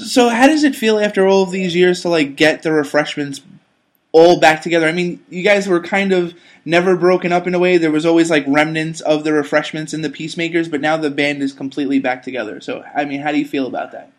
So how does it feel after all of these years to like get the Refreshments all back together? I mean, you guys were kind of never broken up in a way. There was always like remnants of the Refreshments and the Peacemakers, but now the band is completely back together. So, I mean, how do you feel about that?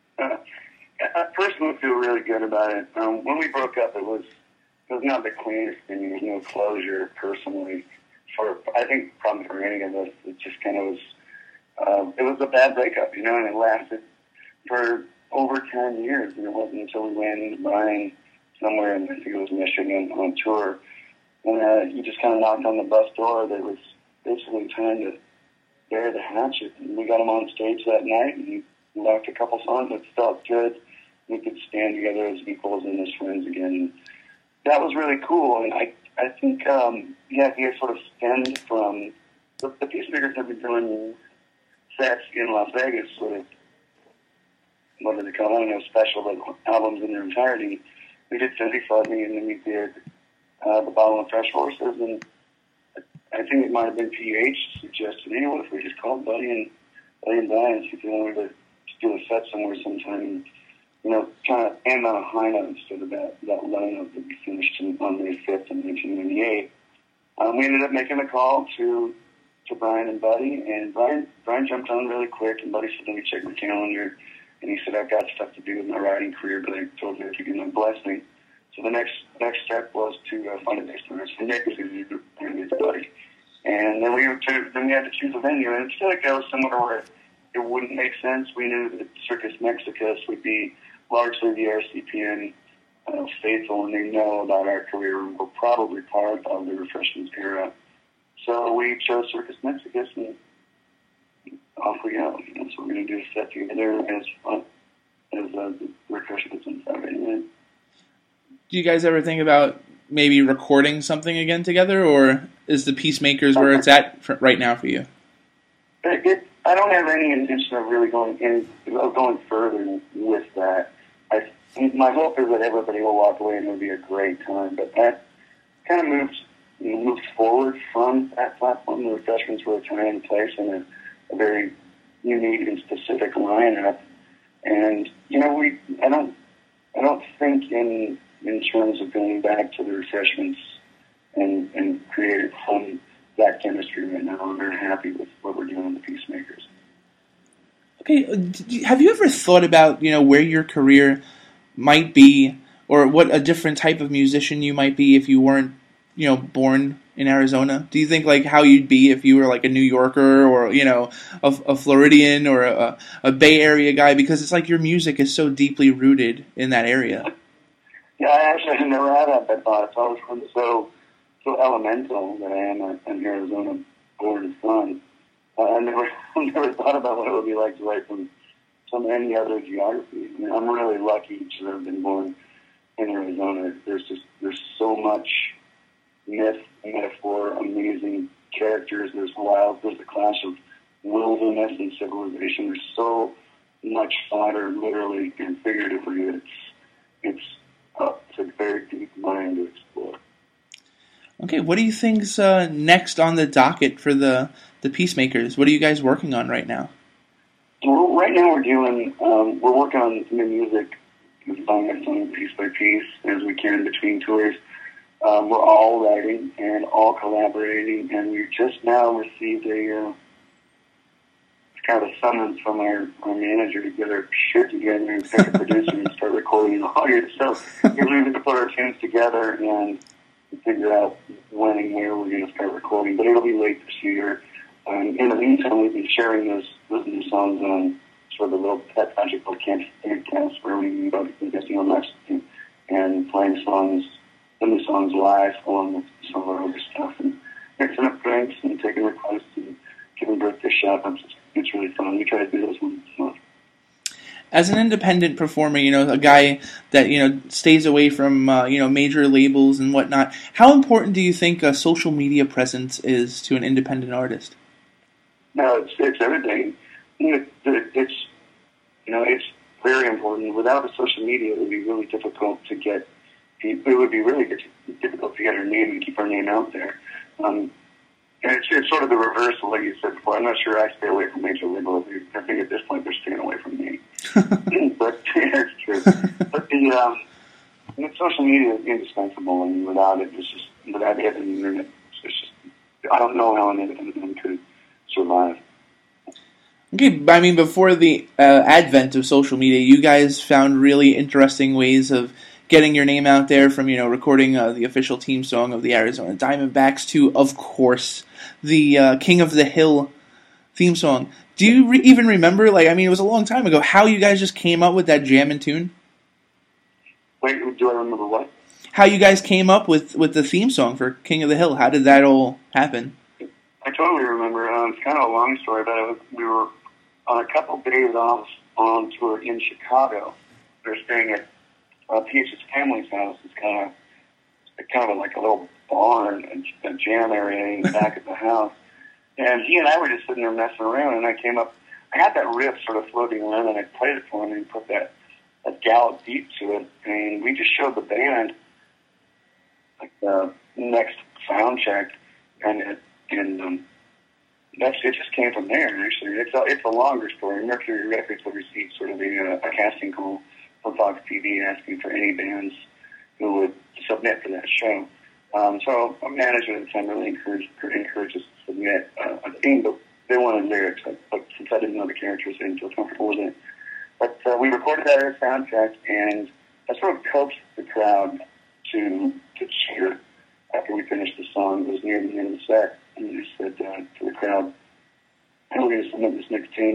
I personally feel really good about it. When we broke up, it was not the cleanest thing. There was no closure personally. I think probably for any of us, it just kind of was. It was a bad breakup, and it lasted for over 10 years. And it wasn't until we ran into Brian somewhere in, I think it was Michigan, on tour, and he just kind of knocked on the bus door. That was basically trying to bury the hatchet. And we got him on stage that night, and he left a couple songs that felt good. We could stand together as equals and as friends again. And that was really cool. And I think he had sort of stemmed from the Peacemakers have been doing sets in Las Vegas, sort of, what do they call it? I don't know, special albums in their entirety. We did Cindy Fuzzy, and then we did The Bottle of Fresh Horses, and I think it might have been PH suggested, hey, what if we just called Buddy and Brian, see if they wanted to do a set somewhere sometime, and, kind of end on a high note instead of that low note that we finished on May 5th in 1998. We ended up making a call to Brian and Buddy, and Brian jumped on really quick, and Buddy said, let me check my calendar, and he said, I've got stuff to do with my writing career, but I told you if you can bless me. So the next step was to find a bass player. So Nick was going to bring his Buddy. And then we had to choose a venue, and instead it goes somewhere where it wouldn't make sense. We knew that Circus Mexicus would be largely the RCPN faithful, and they know about our career and were probably part of the Refreshments era. So we chose Circus Mexicus, and off we go. So we're going to do a set together as the Refreshments on Saturday night. Do you guys ever think about maybe recording something again together, or is the Peacemakers where it's at right now for you? I don't have any intention of really going further with that. My hope is that everybody will walk away and it'll be a great time. But that kind of moves forward from that platform. The Refreshments were a time and place and a very unique and specific lineup. And I don't think in terms of going back to the Refreshments and creating from that chemistry right now. I'm very happy with what we're doing with the Peacemakers. Okay, have you ever thought about where your career might be, or what a different type of musician you might be if you weren't born in Arizona? Do you think like how you'd be if you were like a New Yorker or a Floridian or a Bay Area guy? Because it's like your music is so deeply rooted in that area. Yeah, I actually never had that thought. It's always been so elemental that I am an Arizona born son. I never thought about what it would be like to write from any other geography. I mean, I'm really lucky to have been born in Arizona. There's so much myth, metaphor, amazing characters. There's a clash of wilderness and civilization. There's so much fodder, literally and figuratively. It's a very deep mind to explore. Okay, what do you think's next on the docket for the Peacemakers? What are you guys working on right now? Well, right now we're working on new music, song by song, piece by piece, as we can between tours. We're all writing and all collaborating, and we just now received a kind of a summons from our manager to get our shit together and start producing and start recording in August. So we're going to put our tunes together and figure out when and where we're going to start recording, but it'll be late this year. In the meantime, we've been sharing those new songs on sort of a little pet project called Camp Cast, where we've been guesting on Mexican and playing the new songs live along with some of our older stuff, and mixing up drinks and taking requests and giving birthday shout-outs. It's really fun. We try to do those ones. As an independent performer, a guy that, stays away from, major labels and whatnot, how important do you think a social media presence is to an independent artist? No, it's everything. It's very important. Without the social media, it would be really difficult to get. It would be really difficult to get our name and keep our name out there. And it's sort of the reverse of what you said before. I'm not sure I stay away from major labels. I think at this point they're staying away from me. But social media is indispensable, and without it, without it and the internet, it's just, I don't know how anyone could survive. Okay, I mean, before the advent of social media, you guys found really interesting ways of getting your name out there, from, recording the official team song of the Arizona Diamondbacks to, of course, the King of the Hill theme song. Do you even remember, it was a long time ago, how you guys just came up with that jammin' tune? Wait, do I remember what? How you guys came up with the theme song for King of the Hill. How did that all happen? I totally remember. It's kind of a long story, but we were on a couple days off on tour in Chicago. We were staying at Peach's family's house. It's kind of like a little barn, a jam area in the back of the house. And he and I were just sitting there messing around, and I came up. I had that riff sort of floating around, and I played it for him, and he put that gallop beat to it. And we just showed the band the next sound check, and that's it. Just came from there. Actually, it's a longer story. Mercury Records will receive sort of a casting call from Fox TV asking for any bands who would submit for that show. So our manager at the time really encouraged us to submit a theme, but they wanted lyrics. But since I didn't know the characters, I didn't feel comfortable with it. But we recorded that as a soundtrack, and that sort of coaxed the crowd to cheer after we finished the song. It was near the end of the set, and we just said to the crowd, "We're going to submit this next tune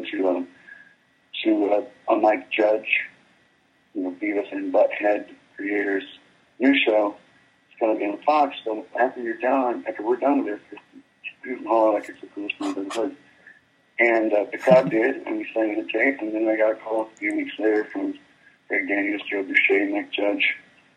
to a Mike Judge, Beavis and Butthead creators' new show. It's going to be on Fox. So after we're done with this, you can holler like it's the coolest thing I've ever heard." And the crowd did, and we sang the tape. And then I got a call a few weeks later from Greg Daniels, Joe Boucher, Mike Judge.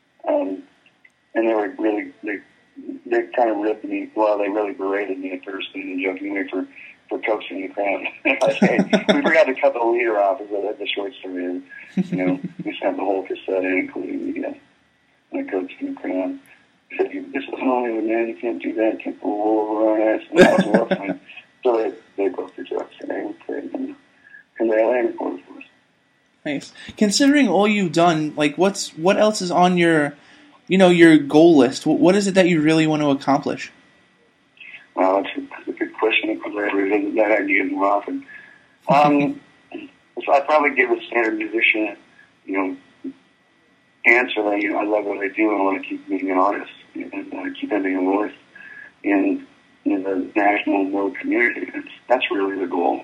And they were really, they kind of ripped me. Well, they really berated me at first in a joking way for coaxing the crowd. I said, "Hey, we forgot to cut the leader off," is the short story is. We sent the whole cassette in, including the coaxing the crowd. He said, "This is Hollywood, man. You can't do that. You can't pull a wool over our ass." And that was a rough time. So they broke the jokes, and they would play them. And they all recorded for us. Nice. Considering all you've done, what else is on your goal list? What is it that you really want to accomplish? Well, that's a good question. Because I revisit that idea more often. So I'd probably give a standard musician, answer that, I love what I do and I want to keep being an artist and keep having a voice in the national world community. That's really the goal.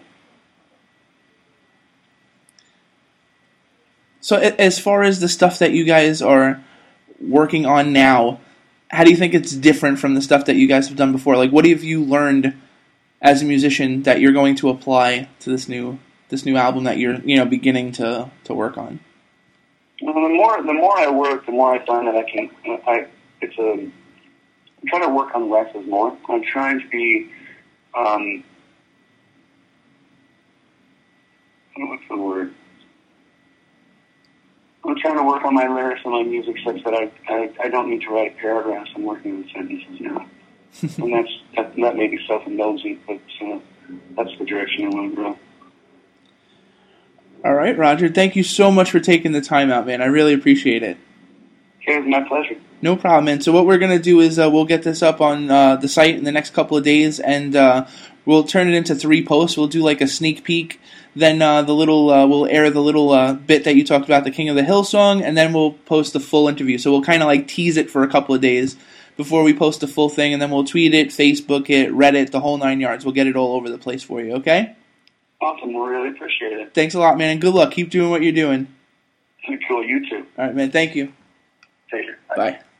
So as far as the stuff that you guys are working on now, how do you think it's different from the stuff that you guys have done before? What have you learned as a musician that you're going to apply to this new album that you're beginning to work on? Well, the more I work, the more I find that I'm trying to work on less is more. I'm trying to be what's the word? I'm trying to work on my lyrics and my music such that I don't need to write paragraphs. I'm working with sentences now. And that may be self-indulgent, but that's the direction I want to go. All right, Roger. Thank you so much for taking the time out, man. I really appreciate it. Okay, it's my pleasure. No problem, man. So what we're going to do is we'll get this up on the site in the next couple of days, and we'll turn it into 3 posts. We'll do a sneak peek. Then we'll air the little bit that you talked about, the King of the Hill song, and then we'll post the full interview. So we'll kind of tease it for a couple of days before we post the full thing, and then we'll tweet it, Facebook it, Reddit, the whole 9 yards. We'll get it all over the place for you, okay? Awesome. We really appreciate it. Thanks a lot, man, and good luck. Keep doing what you're doing. Cool. You too. All right, man. Thank you. Take care. Bye.